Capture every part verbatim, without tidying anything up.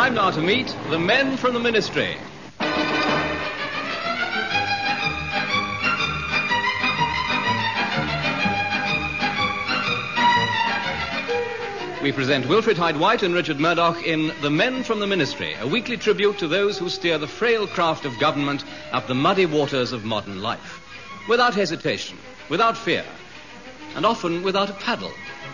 time now to meet the men from the Ministry. We present Wilfred Hyde-White and Richard Murdoch in The Men from the Ministry, a weekly tribute to those who steer the frail craft of government up the muddy waters of modern life. Without hesitation, without fear, and often without a paddle.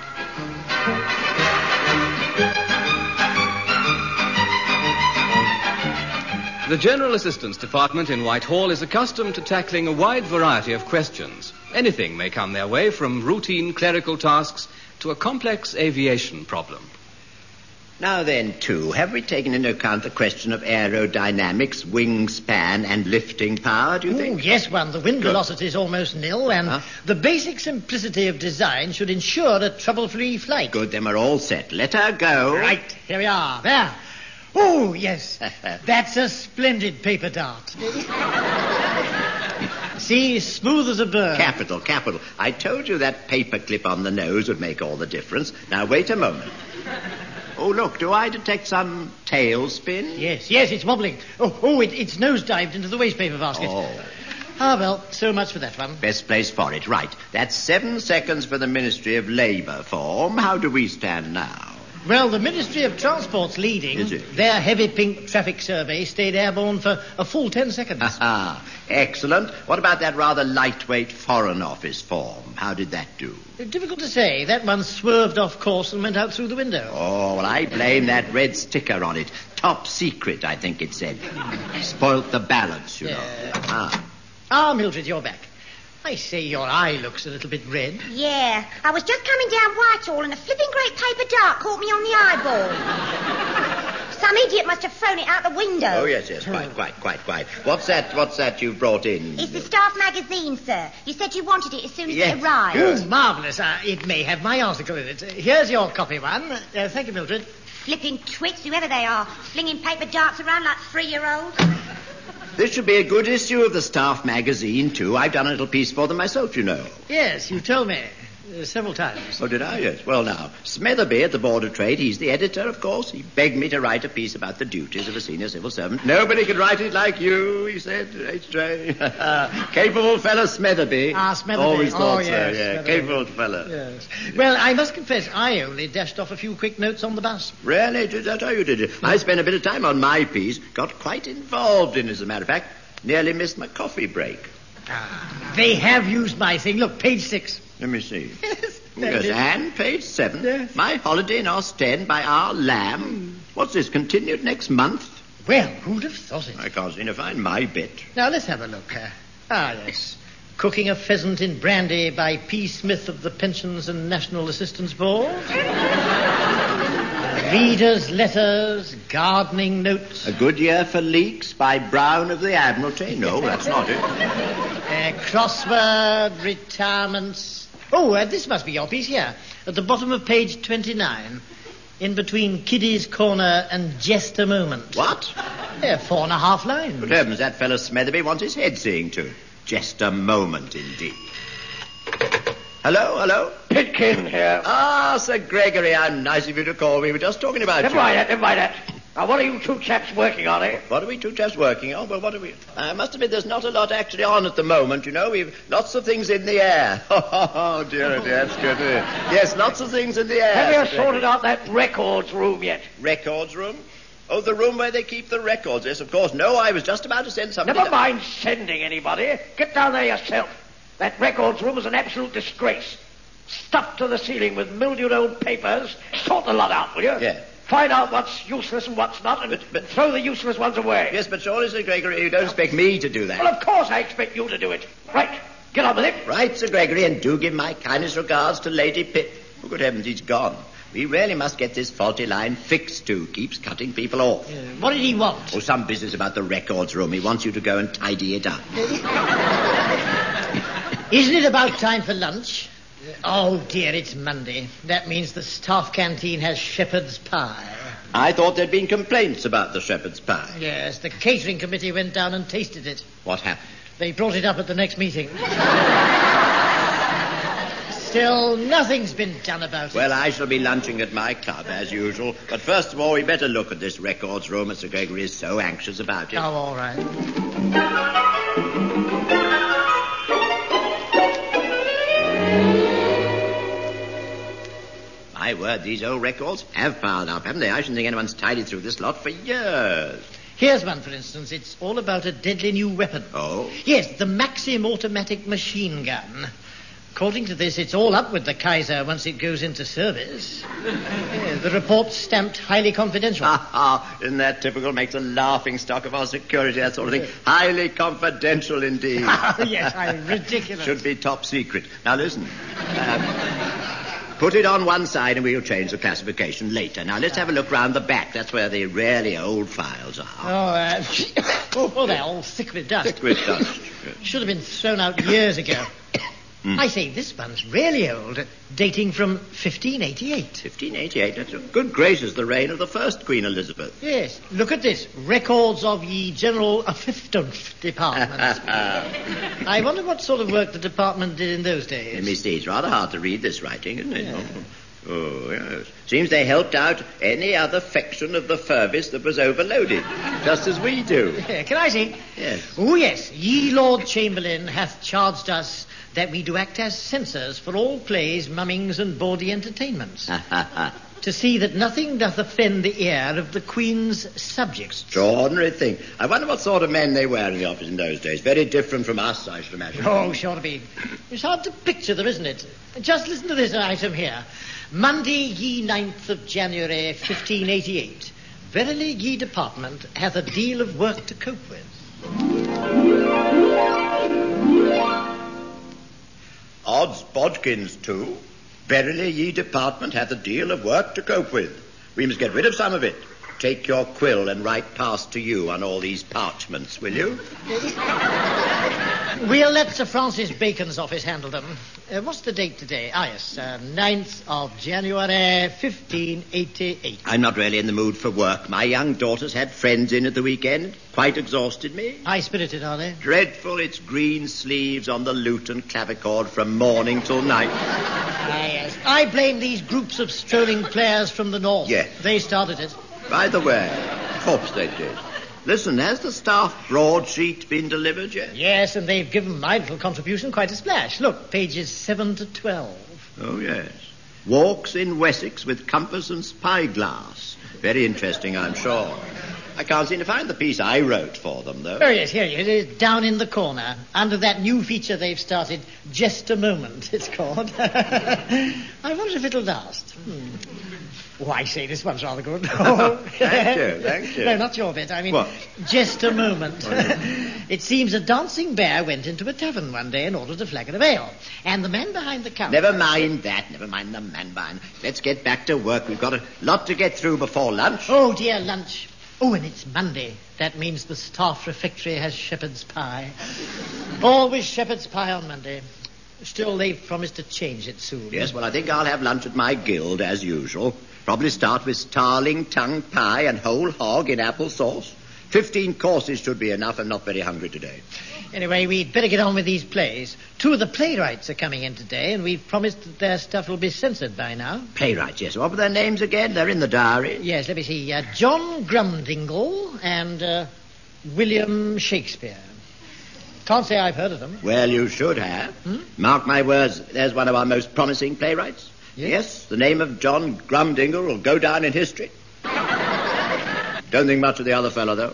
The General Assistance Department in Whitehall is accustomed to tackling a wide variety of questions. Anything may come their way, from routine clerical tasks to a complex aviation problem. Now then, too, have we taken into account the question of aerodynamics, wingspan, and lifting power, do you Ooh, think? yes, one. The wind Good. velocity is almost nil, and Huh? the basic simplicity of design should ensure a trouble-free flight. Good, then we're all set. Let her go. Right, here we are. There. Oh, yes. That's a splendid paper dart. See, smooth as a bird. Capital, capital. I told you that paper clip on the nose would make all the difference. Now, wait a moment. Oh, look, do I detect some tailspin? Yes, yes, it's wobbling. Oh, oh, it, it's nosedived into the wastepaper basket. Oh. Ah, well, so much for that one. Best place for it, right. That's seven seconds for the Ministry of Labour form. How do we stand now? Well, the Ministry of Transport's leading. Is it? Their heavy pink traffic survey stayed airborne for a full ten seconds. Ah, excellent. What about that rather lightweight Foreign Office form? How did that do? Difficult to say. That one swerved off course and went out through the window. Oh, well, I blame that red sticker on it. Top secret, I think it said. Spoilt the balance, you know. Yeah. Ah. Ah, Mildred, you're back. I say, your eye looks a little bit red. Yeah, I was just coming down Whitehall and a flipping great paper dart caught me on the eyeball. Some idiot must have thrown it out the window. Oh, yes, yes, quite, quite, quite, quite. What's that, what's that you brought in? It's the staff magazine, sir. You said you wanted it as soon as Yes. it arrived. Oh, marvellous. Uh, it may have my article in it. Uh, here's your copy one. Uh, thank you, Mildred. Flipping twits, whoever they are, flinging paper darts around like three-year-olds. This should be a good issue of the staff magazine, too. I've done a little piece for them myself, you know. Yes, you told me uh, several times. Oh, did I? Yes. Well, now, Smetherby at the Board of Trade, he's the editor, of course. He begged me to write a piece about the duties of a senior civil servant. Nobody could write it like you, he said. H J. Capable fellow Smetherby. Ah, Smetherby. Always thought Oh, so, yes, yeah. Smetherby. Capable fellow. Yes. Well, I must confess, I only dashed off a few quick notes on the bus. Really? Did that how you did it? I spent a bit of time on my piece. Got quite involved in it, as a matter of fact. Nearly missed my coffee break. Ah, they have used my thing. Look, page six. Let me see. Yes, Yes, and page seven. Yes. My holiday in Ostend by our Lamb. What's this, continued next month? Well, who'd have thought it? I can't seem to find my bit. Now, let's have a look. Uh, ah, yes. Cooking a pheasant in brandy by P. Smith of the Pensions and National Assistance Board. Readers' letters, gardening notes. A good year for leaks by Brown of the Admiralty. No, that's not it. Uh, crossword, retirements. Oh, uh, this must be your piece here. At the bottom of page twenty-nine. In between Kiddy's Corner and Just a Moment. What? Yeah, four and a half lines. Good heavens, that fellow Smetherby wants his head seeing to. Just a moment, indeed. Hello, hello? Pitkin here. Ah, Sir Gregory, how nice of you to call. We were just talking about Never you. mind that, never mind that. Now, what are you two chaps working on, eh? What are we two chaps working on? Well, what are we... I must admit there's not a lot actually on at the moment, you know. We've lots of things in the air. Oh, dear, oh, dear, that's good. Yes, lots of things in the air. Have you Sir sorted Gregory. out that records room yet? Records room? Oh, the room where they keep the records. Yes, of course. No, I was just about to send somebody... Never down- mind sending anybody. Get down there yourself. That records room is an absolute disgrace. Stuffed to the ceiling with mildewed old papers. Sort the lot out, will you? Yeah. Find out what's useless and what's not, and But- but- throw the useless ones away. Yes, but surely, Sir Gregory, you don't expect me to do that. Well, of course I expect you to do it. Right. Get on with it. Right, Sir Gregory, and do give my kindest regards to Lady Pip. Oh, good heavens, he's gone. We really must get this faulty line fixed, too. Keeps cutting people off. Uh, what did he want? Oh, some business about the records room. He wants you to go and tidy it up. Isn't it about time for lunch? Oh, dear, it's Monday. That means the staff canteen has shepherd's pie. I thought there'd been complaints about the shepherd's pie. Yes, the catering committee went down and tasted it. What happened? They brought it up at the next meeting. Still, nothing's been done about it. Well, I shall be lunching at my club, as usual. But first of all, we better look at this records room, as Sir Gregory is so anxious about it. Oh, all right. My word, these old records have piled up, haven't they? I shouldn't think anyone's tidied through this lot for years. Here's one, for instance. It's all about a deadly new weapon. Oh? Yes, the Maxim automatic machine gun. According to this, it's all up with the Kaiser once it goes into service. Yeah, the report's stamped highly confidential. Ha ha! Isn't that typical? Makes a laughing stock of our security, that sort of thing. Highly confidential indeed. Yes, I'm ridiculous. Should be top secret. Now listen. Um, put it on one side and we'll change the classification later. Now let's have a look round the back. That's where the really old files are. Oh, uh, oh, oh, they're all thick with dust. Thick with dust. Should have been thrown out years ago. Mm. I say, this one's really old, dating from fifteen eighty-eight. fifteen eighty-eight? That's a good gracious, the reign of the first Queen Elizabeth. Yes, look at this. Records of ye General fifteenth Department. I wonder what sort of work the department did in those days. Let me see, it's rather hard to read this writing, isn't it? Yeah. Oh, oh, yes. Seems they helped out any other section of the service that was overloaded, just as we do. Yeah, can I see? Yes. Oh, yes. Ye Lord Chamberlain hath charged us that we do act as censors for all plays, mummings, and bawdy entertainments, to see that nothing doth offend the ear of the Queen's subjects. Extraordinary thing. I wonder what sort of men they were in the office in those days. Very different from us, I should imagine. Oh, sure to be. It's hard to picture them, isn't it? Just listen to this item here. Monday, ye ninth of January, fifteen eighty-eight. Verily, ye department hath a deal of work to cope with. Odds bodkins, too. Verily, ye department hath a deal of work to cope with. We must get rid of some of it. Take your quill and write past to you on all these parchments, will you? We'll let Sir Francis Bacon's office handle them. Uh, what's the date today? Ah, yes, uh, ninth of January, fifteen eighty-eight. I'm not really in the mood for work. My young daughter's had friends in at the weekend. Quite exhausted me. High-spirited, are they? Dreadful. It's green sleeves on the lute and clavichord from morning till night. Ah, yes. I blame these groups of strolling players from the north. Yes. They started it. By the way, of course they did. Listen, has the staff broadsheet been delivered yet? Yes, and they've given my little contribution quite a splash. Look, pages seven to twelve. Oh, yes. Walks in Wessex with compass and spyglass. Very interesting, I'm sure. I can't seem to find the piece I wrote for them, though. Oh, yes, here it is, down in the corner, under that new feature they've started, Just a Moment, it's called. I wonder if it'll last. Hmm. Oh, I say, this one's rather good. Oh, thank you, thank you. No, not your bit. I mean, what? Just a moment. It seems a dancing bear went into a tavern one day and ordered a flagon of ale. And the man behind the counter... Never mind that. Never mind the man behind. Let's get back to work. We've got a lot to get through before lunch. Oh, dear, lunch. Oh, and it's Monday. That means the staff refectory has shepherd's pie. Always shepherd's pie on Monday. Still, they've promised to change it soon. Yes, well, I think I'll have lunch at my guild, as usual. Probably start with starling tongue pie and whole hog in apple sauce. Fifteen courses should be enough. I'm not very hungry today. Anyway, we'd better get on with these plays. Two of the playwrights are coming in today, and we've promised that their stuff will be censored by now. Playwrights, yes. What were their names again? They're in the diary. Yes, let me see. Uh, John Grumdingle and uh, William Shakespeare. Can't say I've heard of them. Well, you should have. Hmm? Mark my words, there's one of our most promising playwrights. Yes, yes, the name of John Grumdingle will go down in history. Don't think much of the other fellow, though.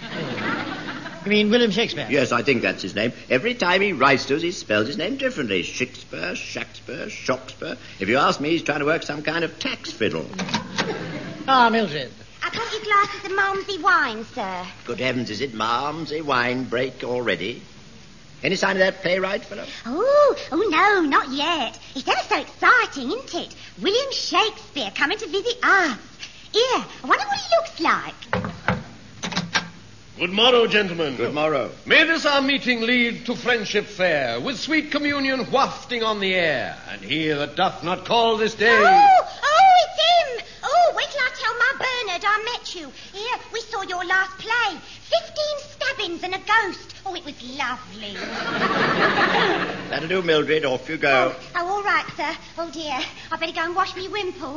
You mean William Shakespeare? Yes, I think that's his name. Every time he writes to us, he spells his name differently. Shakespeare, Shakespeare, Shoxpeare. If you ask me, he's trying to work some kind of tax fiddle. Ah, Mildred. I got you glasses of Malmsey wine, sir. Good heavens, is it Malmsey wine break already? Any sign of that playwright, fellow? Oh, oh, no, not yet. It's ever so exciting, isn't it? William Shakespeare coming to visit us. Here, I wonder what he looks like. Good morrow, gentlemen. Good morrow. May this our meeting lead to friendship fair, with sweet communion wafting on the air, and he that doth not call this day... Oh, oh, it's him. Oh, wait till I tell my Bernard I met you. Here, we saw your last play. Fifteen stabbings and a ghost. Oh, it was lovely. That'll do, Mildred. Off you go. Oh, oh, all right, sir. Oh, dear. I better go and wash me wimple.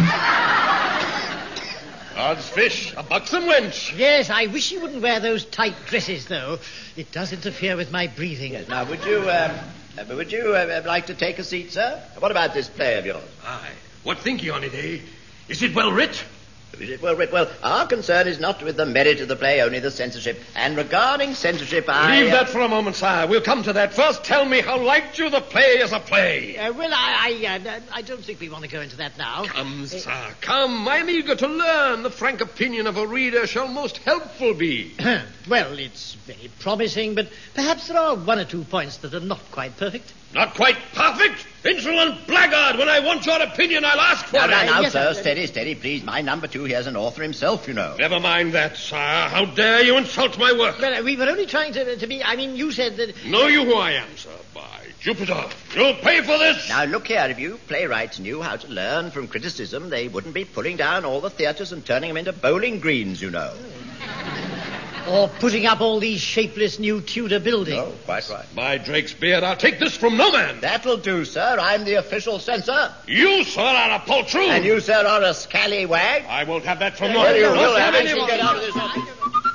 Odds fish, a buxom wench. Yes, I wish you wouldn't wear those tight dresses, though. It does interfere with my breathing. Yes, now, would you, um, uh, would you uh, like to take a seat, sir? What about this play of yours? Aye. What think ye on it, eh? Is it well writ? Is it well written? Well, our concern is not with the merit of the play, only the censorship. And regarding censorship, I... Leave that for a moment, sire. We'll come to that. First, tell me how liked you the play as a play. Uh, well, I I, uh, I don't think we want to go into that now. Come, sir, come. I'm eager to learn. The frank opinion of a reader shall most helpful be. Well, it's very promising, but perhaps there are one or two points that are not quite perfect. Not quite perfect? Insolent blackguard, when I want your opinion, I'll ask for Now, it. now, now, Yes, sir, sir. steady, steady, please. My number two here's an author himself, you know. Never mind that, sire. How dare you insult my work? Well, uh, we were only trying to, to be... I mean, you said that... Know you who I am, sir? By Jupiter, you'll pay for this. Now, look here. If you playwrights knew how to learn from criticism, they wouldn't be pulling down all the theatres and turning them into bowling greens, you know. Or putting up all these shapeless new Tudor buildings. Oh, quite right. By Drake's beard, I'll take this from no man. That'll do, sir. I'm the official censor. You, sir, are a poltroon. And you, sir, are a scallywag. I won't have that from no Well, man. you Don't will have have any to more. get out of this office.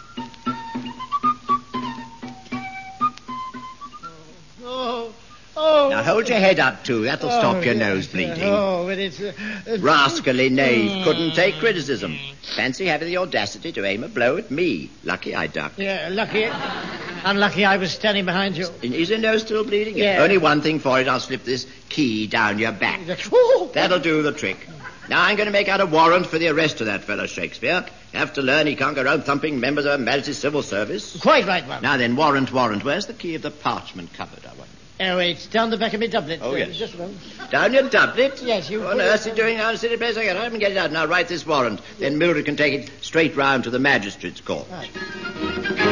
Oh, oh. Now, hold your head up, too. That'll Oh, stop your yes, nose bleeding. Oh, but it's... Uh, uh, Rascally knave. Couldn't take criticism. Fancy having the audacity to aim a blow at me. Lucky I ducked. Yeah, lucky... Unlucky I was standing behind you. Is your nose still bleeding? Yeah. Only one thing for it. I'll slip this key down your back. Oh, That'll do the trick. Now I'm going to make out a warrant for the arrest of that fellow Shakespeare. You have to learn he can't go around thumping members of Her Majesty's civil service. quite right, one. Now then, warrant, warrant. Where's the key of the parchment cupboard, I wonder? Oh, it's down the back of my doublet. Oh, Uh, yes. Just one. Down your doublet? Yes, you What put on it- earth's he doing now in a city place like that? I haven't get it out. Now write this warrant. Then Mildred can take it straight round to the magistrate's court. Right.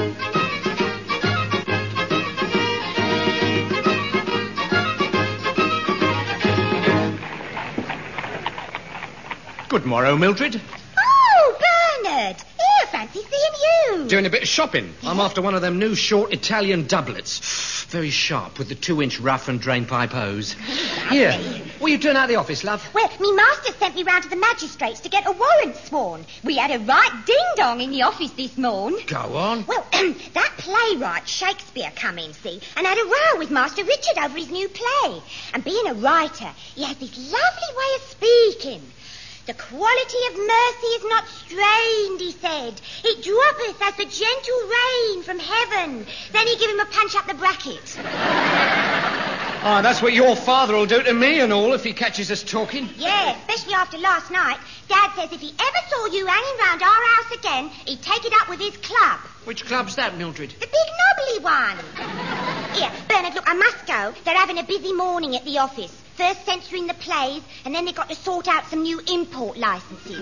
Good morrow, Mildred. Oh, Bernard. Here, fancy seeing you. Doing a bit of shopping. I'm after one of them new short Italian doublets. Very sharp with the two-inch rough and drainpipe hose. Here, what are you doing out of the office, love? Well, me master sent me round to the magistrates to get a warrant sworn. We had a right ding-dong in the office this morn. Go on. Well, that playwright Shakespeare come in, see, and had a row with Master Richard over his new play. And being a writer, he has this lovely way of speaking. The quality of mercy is not strained, he said. It droppeth as the gentle rain from heaven. Then he give him a punch up the bracket. Oh, that's what your father will do to me and all if he catches us talking. Yeah, especially after last night. Dad says if he ever saw you hanging round our house again, he'd take it up with his club. Which club's that, Mildred? The big knobbly one. Here, Bernard, look, I must go. They're having a busy morning at the office. First censoring the plays, and then they've got to sort out some new import licenses.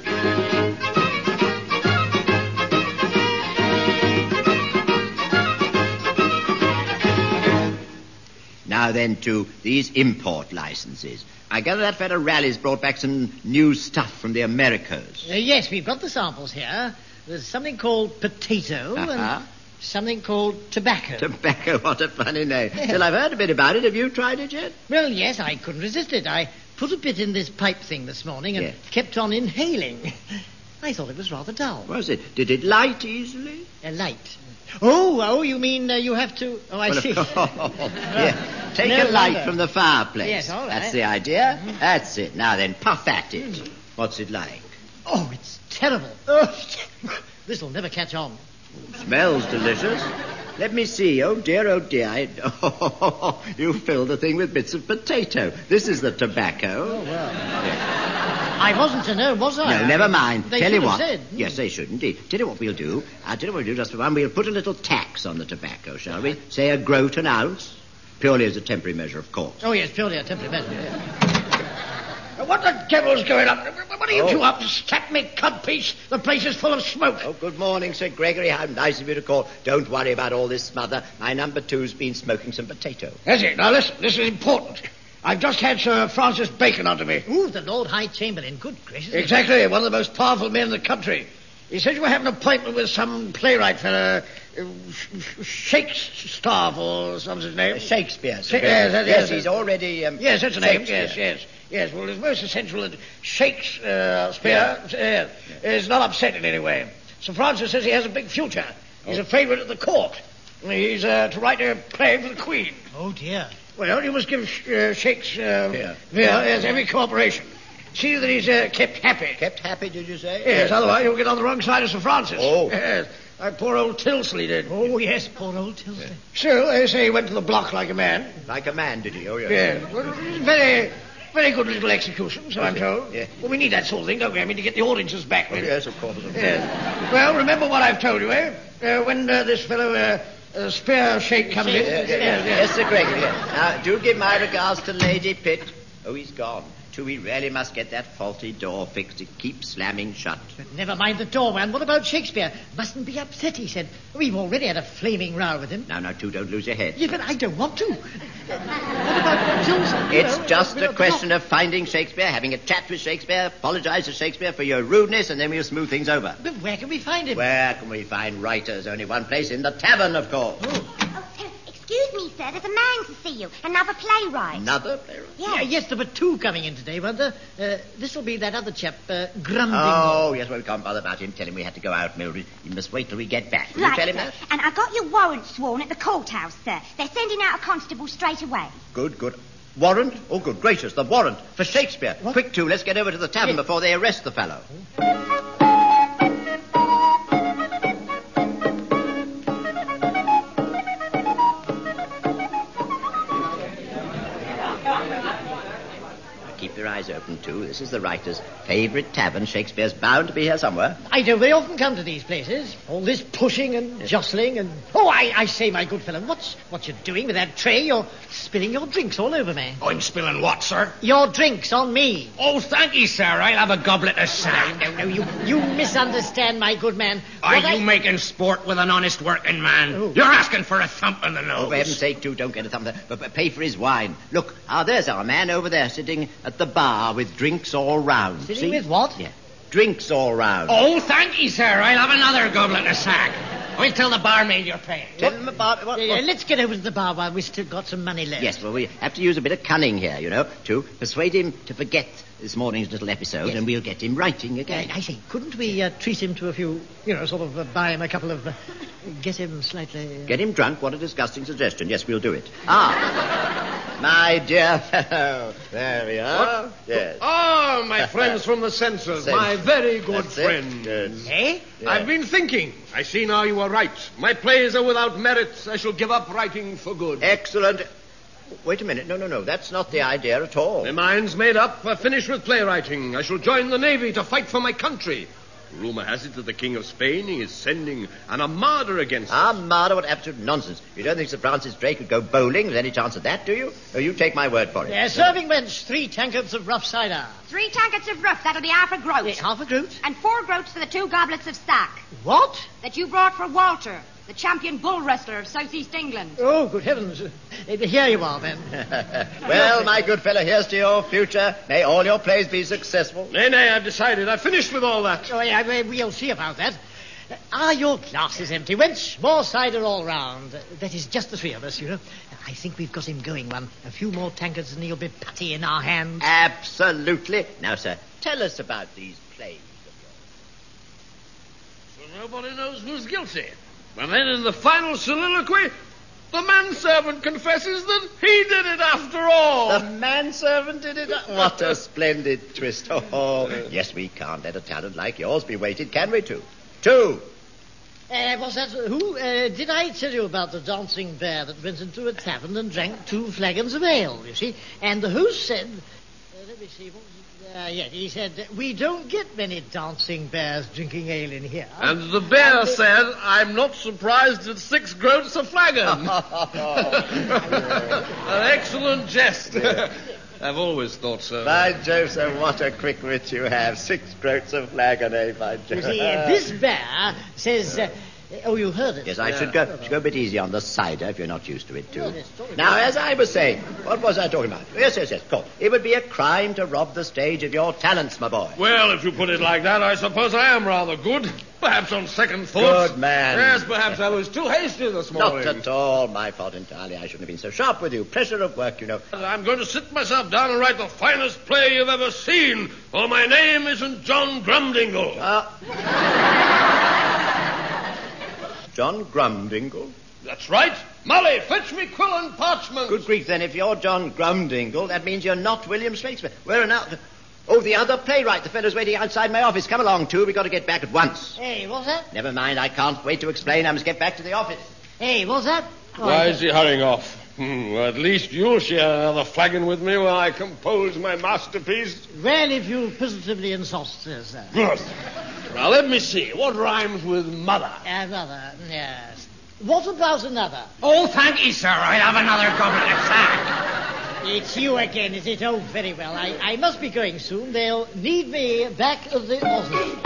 Now then to these import licenses. I gather that fellow Raleigh's brought back some new stuff from the Americas. Uh, yes, we've got the samples here. There's something called potato Uh-huh. and something called tobacco. Tobacco, what a funny name. Still, I've heard a bit about it. Have you tried it yet? Well, yes, I couldn't resist it. I put a bit in this pipe thing this morning and Yes. kept on inhaling. I thought it was rather dull. Was it? Did it light easily? A light. Oh, oh, you mean uh, you have to... Oh, I Well, of see. course. Yeah. Take No a light wonder. from the fireplace. Yes, all right. That's the idea. That's it. Now then, puff at it. What's it like? Oh, it's terrible. Oh, this'll never catch on. Smells delicious. Let me see. Oh, dear, oh, dear. I... Oh, you filled the thing with bits of potato. This is the tobacco. Oh, well. I wasn't to know, was I? No, never mind. They Tell should you have what. said. Yes, they should indeed. Tell you what we'll do. I'll tell you what we'll do just for one. We'll put a little tax on the tobacco, shall we? Say a groat an ounce. Purely as a temporary measure, of course. Oh, yes, purely a temporary measure. Yeah. What the devil's going on? What are you Oh. two up? Step me codpiece. The place is full of smoke. Oh, good morning, Sir Gregory. How nice of you to call. Don't worry about all this smother. My number two's been smoking some potato. That's it. Now, listen, this is important. I've just had Sir Francis Bacon onto me. Ooh, the Lord High Chamberlain. Good gracious. Exactly, one of the most powerful men in the country. He says you have an appointment with some playwright fellow, uh, Shakespeare or something's his name. Uh, Shakespeare. Sha- Sir. yes, that- yes, yes, he's yes. already... Um, Yes, that's the name. Shakespeare. Yes, yes, yes. Well, it's most essential that Shakespeare uh, is not upset in any way. Sir Francis says he has a big future. He's Oh. a favourite at the court. He's uh, to write a play for the Queen. Oh, dear. Well, you must give uh, Shakespeare Yeah. yes, every cooperation. See that he's uh, kept happy. Kept happy, did you say? Yes, otherwise you'll get on the wrong side of Sir Francis. Oh. Yes, like poor old Tilsley did. Oh, yes, poor old Tilsley. Still, they say he went to the block like a man. Like a man, did he? Oh, yes. Yes. Well, it's very, very good little execution, so I'm told. Yeah. Well, we need that sort of thing, don't we? I mean, to get the audiences back. Oh, really. yes, of course. Of course. Yes. Well, remember what I've told you, eh? Uh, when uh, this fellow, uh, uh, Spear Shake comes in. Yes, yes, yes, Sir Gregory. Yes. Now, do give my regards to Lady Pitt. Oh, he's gone. Too, we really must get that faulty door fixed. It keeps slamming shut. But never mind the doorman. What about Shakespeare? Mustn't be upset, he said. We've already had a flaming row with him. Now, now, too, don't lose your head. Yeah, but I don't want to. What about Tilson? You It's know, just uh, a question of finding Shakespeare, having a chat with Shakespeare, apologize to Shakespeare for your rudeness, and then we'll smooth things over. But where can we find him? Where can we find writers? Only one place, in the tavern, of course. Oh, uh, excuse me, sir. There's a man to see you. Another playwright. Another playwright? Yeah. Yeah, yes, there were two coming in today, weren't there? Uh, this'll be that other chap, uh, Grunding. Oh, yes, well, we can't bother about him. Tell him we had to go out, Mildred. You must wait till we get back. Will Right, you tell him sir. that? And I got your warrant sworn at the courthouse, sir. They're sending out a constable straight away. Good, good. Warrant? Oh, good gracious, the warrant for Shakespeare. What? Quick, too, let's get over to the tavern Yes. before they arrest the fellow. Keep your eyes open, too. This is the writer's favourite tavern. Shakespeare's bound to be here somewhere. I don't very often come to these places. All this pushing and jostling and... Oh, I, I say, my good fellow, what's what you're doing with that tray? You're spilling your drinks all over me. I'm spilling what, sir? Your drinks on me. Oh, thank you, sir. I'll have a goblet of sack. No, no, you, you misunderstand, my good man. Are What you I- making sport with an honest working man? Oh. You're asking for a thump in the nose. Oh, for heaven's sake, too, don't get a thumb there. But, but pay for his wine. Look, ah, there's our man over there sitting at the bar with drinks all round. Sitting See? with what? Yeah, drinks all round. Oh, thank you, sir. I'll have another goblet of sack. I'll tell the barmaid you're paying. Tell him about... What, Yeah, what- let's get over to the bar while we've still got some money left. Yes, well, we have to use a bit of cunning here, you know, to persuade him to forget this morning's little episode, Yes. and we'll get him writing again. I, I say, couldn't we uh, treat him to a few, you know, sort of uh, buy him a couple of... Uh, get him slightly... Uh... Get him drunk? What a disgusting suggestion. Yes, we'll do it. Ah, my dear fellow. There we are. What? Yes. Oh, my friends from the censors. Censors. My very good That's it. friends. Yes. Eh? Yeah. I've been thinking. I see now you were right. My plays are without merit. I shall give up writing for good. Excellent. Wait a minute. No, no, no. That's not the idea at all. My mind's made up. I've finished with playwriting. I shall join the Navy to fight for my country. Rumour has it that the King of Spain is sending an armada against us. Armada, what absolute nonsense. You don't think Sir Francis Drake would go bowling? There's any chance of that, do you? Oh, you take my word for it. Yeah, serving bench, three tankards of rough cider. Three tankards of rough. That'll be half a groat. Yeah, half a groat. And four groats for the two goblets of sack What? that you brought for Walter, the champion bull wrestler of southeast England. Oh, good heavens. Uh, here you are, then. Well, my good fellow, here's to your future. May all your plays be successful. Nay, nay, I've decided. I've finished with all that. Oh, yeah, we- we'll see about that. Uh, Are your glasses empty, wench? More cider all round. Uh, that is just the three of us, you know. I think we've got him going, one. A few more tankards and he'll be putty in our hands. Absolutely. Now, sir, tell us about these plays. So nobody knows who's guilty. And then in the final soliloquy, the manservant confesses that he did it after all. The manservant did it. What a splendid twist. Oh, yes, we can't let a talent like yours be weighted, can we, too? Two. Uh, was that who? Uh, did I tell you about the dancing bear that went into a tavern and drank two flagons of ale, you see? And the host said... Uh, let me see, what was it? Uh, yeah, he said, we don't get many dancing bears drinking ale in here. And the bear said, I'm not surprised at six groats a flagon. An excellent jest. I've always thought so. By Jove, sir, what a quick wit you have. Six groats of flagon, eh, by You Jove? see, uh, this bear says, uh, Oh, you heard it? Yes, I Yeah. should go should go a bit easy on the cider if you're not used to it, too. Oh, yes, sorry. Now, as I was saying, what was I talking about? Yes, yes, yes, of course. It would be a crime to rob the stage of your talents, my boy. Well, if you put it like that, I suppose I am rather good. Perhaps on second thoughts. Good man. Yes, perhaps I was too hasty this morning. Not at all my fault entirely. I shouldn't have been so sharp with you. Pressure of work, you know. I'm going to sit myself down and write the finest play you've ever seen, or my name isn't John Grumdingle. Uh, John Grumdingle? That's right. Molly, fetch me quill and parchment. Good grief, then, if you're John Grumdingle, that means you're not William Shakespeare. Where are now? Oh, the other playwright. The fellow's waiting outside my office. Come along, too. We've got to get back at once. Hey, what's that? Never mind. I can't wait to explain. I must get back to the office. Hey, what's that? Oh, Why I- is he hurrying off? Hmm, well, at least you'll share another flagon with me while I compose my masterpiece. Well, if you positively insist, sir. Good. Now, let me see. What rhymes with mother? Another, yes. What about another? Oh, thank you, sir. I'll have another goblet of sack. It's you again, is it? Oh, very well. I, I must be going soon. They'll need me back at the office.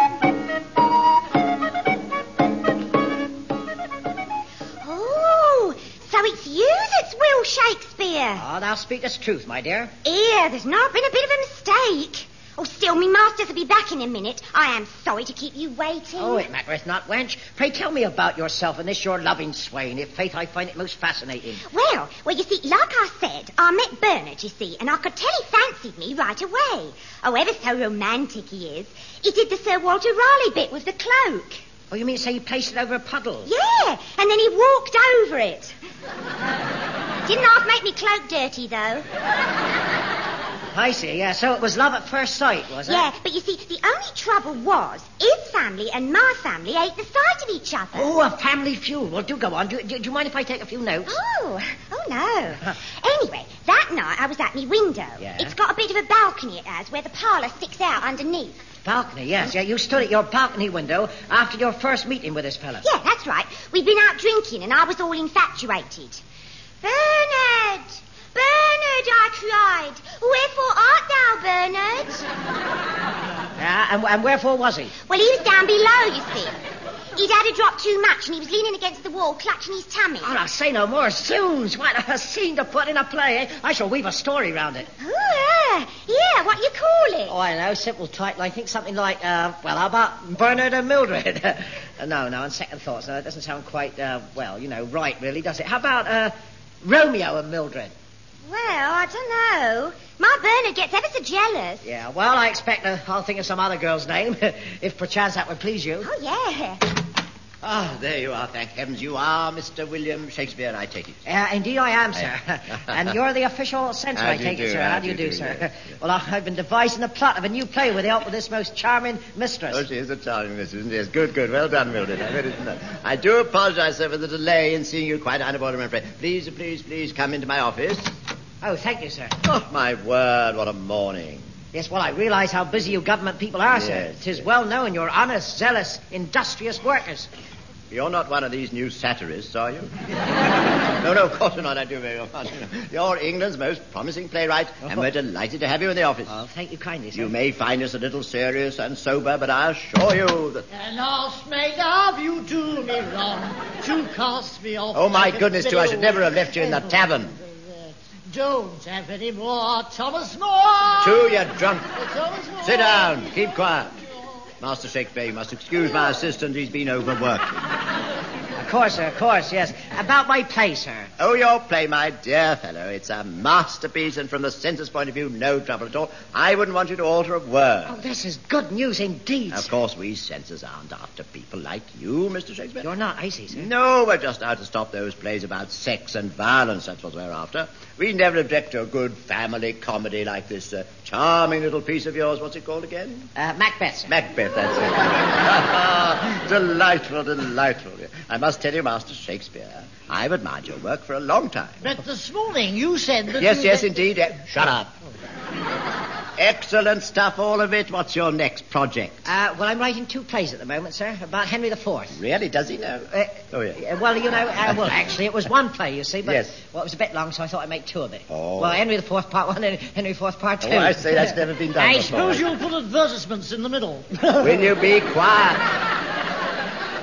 Oh, so it's you that's Will Shakespeare. Oh, now speak us truth, my dear. Here, there's not been a bit of a mistake. Oh, still, me masters will be back in a minute. I am sorry to keep you waiting. Oh, it mattereth not, wench. Pray tell me about yourself and this your loving swain. If faith, I find it most fascinating. Well, well, you see, like I said, I met Bernard, you see, and I could tell he fancied me right away. Oh, ever so romantic he is. He did the Sir Walter Raleigh bit with the cloak. Oh, you mean to say you placed it over a puddle? Yeah, and then he walked over it. Didn't half make me cloak dirty, though. I see, yeah. So it was love at first sight, was it? Yeah, but you see, the only trouble was his family and my family ate the sight of each other. Oh, a family feud. Well, do go on. Do, do, do you mind if I take a few notes? Oh, oh no. Anyway, that night I was at me window. Yeah. It's got a bit of a balcony it has, where the parlour sticks out underneath. Balcony, yes. Yeah, you stood at your balcony window after your first meeting with this fella. Yeah, that's right. We'd been out drinking and I was all infatuated. Bernard! Bernard, I cried. Wherefore art thou, Bernard? Yeah, and, and wherefore was he? Well, he was down below, you see. He'd had a drop too much and he was leaning against the wall, clutching his tummy. Oh, now, say no more. Zoons, what a scene to put in a play, eh? I shall weave a story round it. Oh, yeah. Yeah, what you call it? Oh, I know, simple title. I think something like, uh, well, how about Bernard and Mildred? uh, no, no, on second thoughts, no, it doesn't sound quite, uh, well, you know, right, really, does it? How about, uh, Romeo and Mildred? Well, I don't know. My Bernard gets ever so jealous. Yeah, well, I expect uh, I'll think of some other girl's name, if perchance that would please you. Oh, yeah. Ah, there you are, thank heavens. You are Mister William Shakespeare, I take it. Uh, indeed I am, sir. And you're the official censor, How I do take you it, do, sir. how How do do you you do, do, sir? yes. Well, I've been devising the plot of a new play with the help of this most charming mistress. Oh, she is a charming mistress, isn't she? Yes, good, good. Well done, Mildred. I really didn't know. I do apologize, sir, for the delay in seeing you. Quite unavoidable, I'm afraid. Please, please, please come into my office. Oh, thank you, sir. Oh, my word, what a morning. Yes, well, I realize how busy you government people are, sir. Yes, Tis yes. well known you're honest, zealous, industrious workers. You're not one of these new satirists, are you? no, no, of course not. I do very much. You're England's most promising playwright, and we're delighted to have you in the office. Oh, thank you kindly, sir. You may find us a little serious and sober, but I assure you that... And last made love you do me wrong to cast me off. Oh, my like a goodness, too, I should never have left you in the tavern. Don't have any more, Thomas More. Two, you're drunk. Thomas More. Sit down. Keep quiet. Master Shakespeare, you must excuse my assistant. He's been overworked. Of course, sir, of course, yes. About my play, sir. Oh, your play, my dear fellow. It's a masterpiece, and from the censor's point of view, no trouble at all. I wouldn't want you to alter a word. Oh, this is good news indeed. Of course, we censors aren't after people like you, Mister Shakespeare. You're not, I see, sir. No, we're just out to stop those plays about sex and violence. That's what we're after. We never object to a good family comedy like this uh, charming little piece of yours. What's it called again? Uh, Macbeth, sir. Macbeth, that's it. Delightful, delightful. I must tell you, Master Shakespeare, I've admired your work for a long time. But this morning you said that Yes, you... yes, indeed. Yeah. Shut up. Excellent stuff, all of it. What's your next project? Uh, well, I'm writing two plays at the moment, sir, about Henry the Fourth. Really? Does he know? Uh, oh, yeah. uh, well, you know, uh, well, actually, it was one play, you see, but Yes. well, it was a bit long, so I thought I'd make two of it. Oh. Well, Henry the Fourth Part One and Henry the Fourth Part Two. Oh, I say that's never been done I before. suppose you'll put advertisements in the middle. Will you be quiet?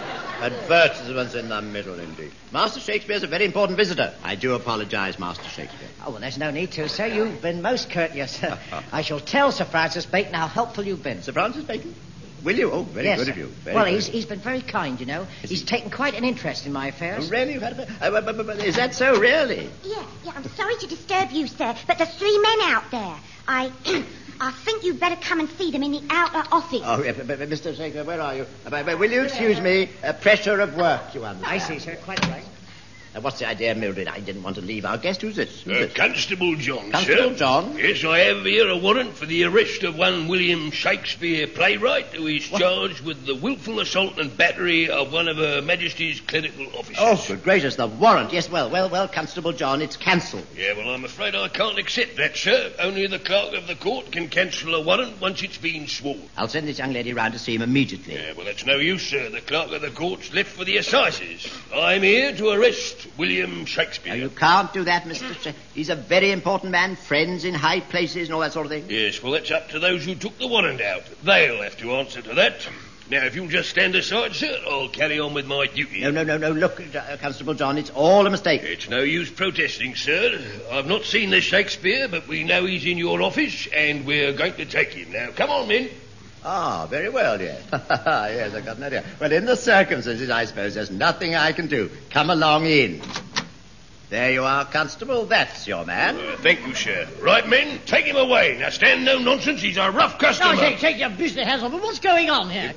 Advertisements in the middle, indeed. Master Shakespeare's a very important visitor. I do apologise, Master Shakespeare. Oh, well, there's no need to, sir. You've been most courteous. I shall tell Sir Francis Bacon how helpful you've been. Sir Francis Bacon? Will you? Oh, very yes, good sir. of you. Very well, good. he's, he's been very kind, you know. Is he's he? taken quite an interest in my affairs. Oh, really? You've had a... Uh, but, but, but, is that so, really? Yeah, yeah, I'm sorry to disturb you, sir, but there's three men out there. I... I think you'd better come and see them in the outer office. Oh, yeah, but, but, Mister Shakespeare, where are you? Uh, but, but, will you excuse me? Uh, pressure of work, you understand. I see, sir. Quite right. Uh, what's the idea, Mildred? I didn't want to leave our guest. Who's this? Who's Uh, this? Constable John, Constable sir. John? Yes, I have here a warrant for the arrest of one William Shakespeare, playwright, who is What? charged with the wilful assault and battery of one of Her Majesty's clerical officers. Oh, good gracious, the warrant. Yes, well, well, well, Constable John, it's cancelled. Yeah, well, I'm afraid I can't accept that, sir. Only the clerk of the court can cancel a warrant once it's been sworn. I'll send this young lady round to see him immediately. Yeah, well, that's no use, sir. The clerk of the court's left for the assizes. I'm here to arrest William Shakespeare. Now, you can't do that, Mister Sh- He's a very important man, friends in high places and all that sort of thing. Yes, well, that's up to those who took the warrant out. They'll have to answer to that. Now, if you'll just stand aside, sir, I'll carry on with my duty. No, no, no, no. Look, uh, Constable John, it's all a mistake. It's no use protesting, sir. I've not seen this Shakespeare, but we know he's in your office, and we're going to take him. Now, come on, men. Ah, very well, yes. Yes, I've got an idea. Well, in the circumstances, I suppose there's nothing I can do. Come along in. There you are, Constable. That's your man. Uh, thank you, sir. Right, men, take him away. Now, stand no nonsense. He's a rough customer. No, take, take your business hands off. What's going on here?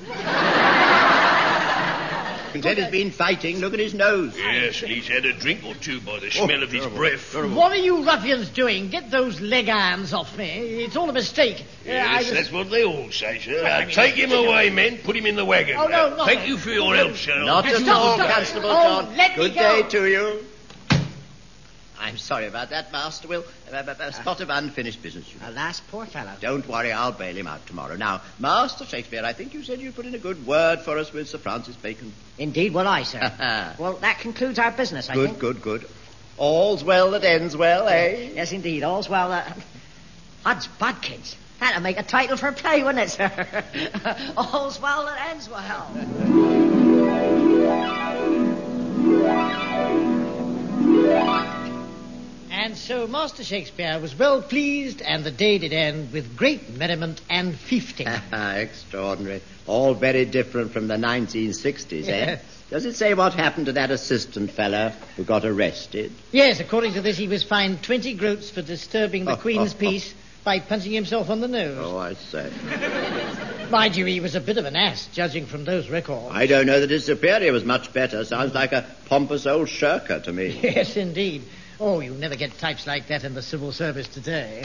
You can tell he's been fighting. Look at his nose. Yes, and he's had a drink or two by the smell Oh, of his terrible, breath. terrible. What are you ruffians doing? Get those leg irons off me. It's all a mistake. Uh, I Yes, was- that's what they all say, sir. Well, I Now, mean, take him it's- away, men. Put him in the wagon. Oh, no, Now, no. Thank you for your help, sir. Not at Stop, all, stop. Constable Oh, John. let me Good go. day to you. I'm sorry about that, Master Will. A, a, a spot of unfinished business. You know. Alas, poor fellow. Don't worry, I'll bail him out tomorrow. Now, Master Shakespeare, I think you said you'd put in a good word for us with Sir Francis Bacon. Indeed, will I, sir. Well, that concludes our business, I Good, think. good, good. All's well that ends well, eh? Yes, indeed. All's well. Uh, Odds Bodkins. That'd make a title for a play, wouldn't it, sir? All's well that ends well. And so Master Shakespeare was well pleased, and the day did end with great merriment and feasting. Extraordinary. All very different from the nineteen sixties, eh? Yes. Does it say what happened to that assistant fella who got arrested? Yes, according to this, he was fined twenty groats for disturbing the Oh, Queen's oh, oh. peace by punching himself on the nose. Oh, I say. Mind you, he was a bit of an ass, judging from those records. I don't know that his superior was much better. Sounds like a pompous old shirker to me. Yes, indeed. Oh, you never get types like that in the civil service today.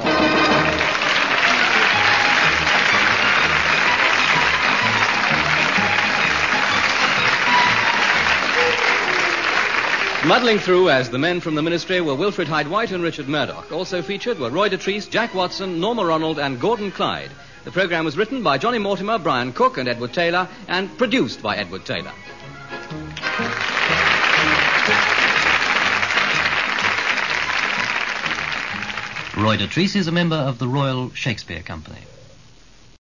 Muddling through as the men from the Ministry were Wilfred Hyde-White and Richard Murdoch. Also featured were Roy Dotrice, Jack Watson, Norma Ronald and Gordon Clyde. The programme was written by Johnny Mortimer, Brian Cook and Edward Taylor and produced by Edward Taylor. Roy Dotrice is a member of the Royal Shakespeare Company.